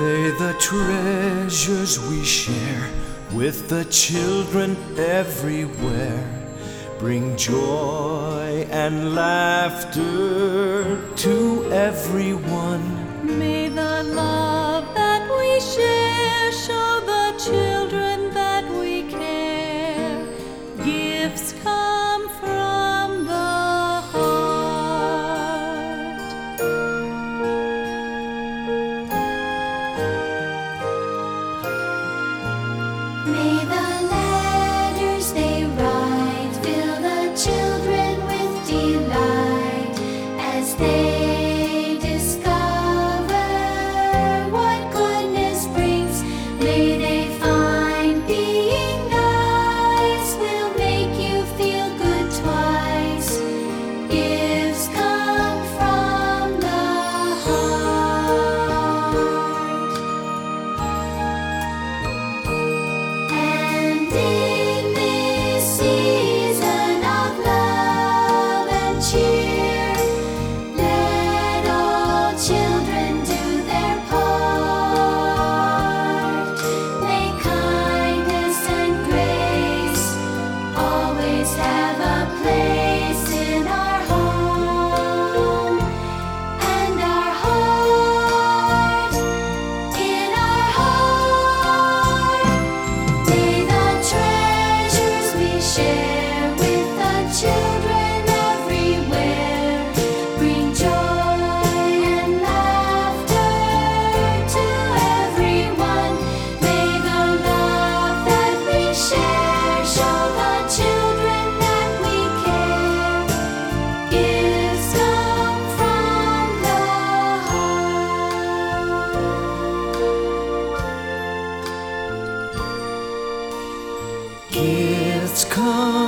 May the treasures we share with the children everywhere bring joy and laughter to everyone. May the love that we share show the children that we care. Gifts come from the heart. May the letters they write fill the children with delight as they discover what goodness brings. May they find being nice will make you feel good twice. Gifts come from the heart. And in this season of love and cheer, let all children do their part. May kindness and grace always have a place in our home and our heart, in our heart. May the treasures we share with the children everywhere bring joy and laughter to everyone. May the love that we share show the children that we care. Gifts come from the heart. Gifts come